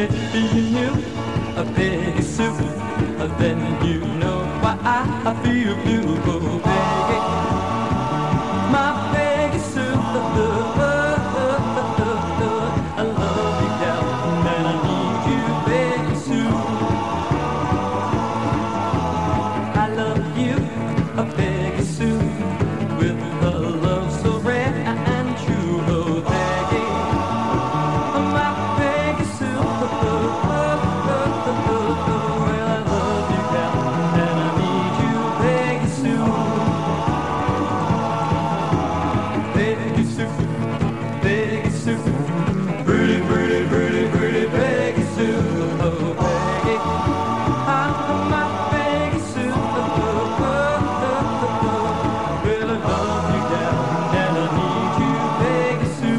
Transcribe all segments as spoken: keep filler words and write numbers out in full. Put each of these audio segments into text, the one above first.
If you knew a Peggy Sue, then you know why I feel blue. Oh, Peggy, my Peggy Sue, I love you, gal, and I need you, Peggy Sue. I love you, a Peggy Sue, with a love so rare and true. Oh, Peggy, my Peggy Sue. Well, I love you, gal, and I need you, Peggy Sue. Peggy Sue, Peggy Sue, pretty, pretty, pretty, pretty Peggy Sue. Oh, Peggy, I'm my Peggy Sue. Well, I love you, gal, and I need you, Peggy Sue.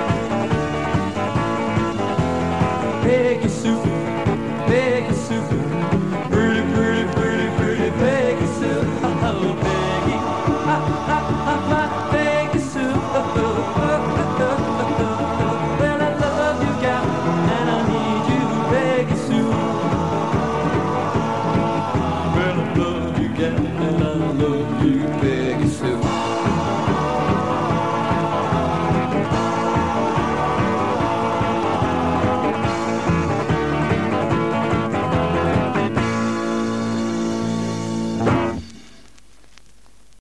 Peggy Sue, Peggy Sue.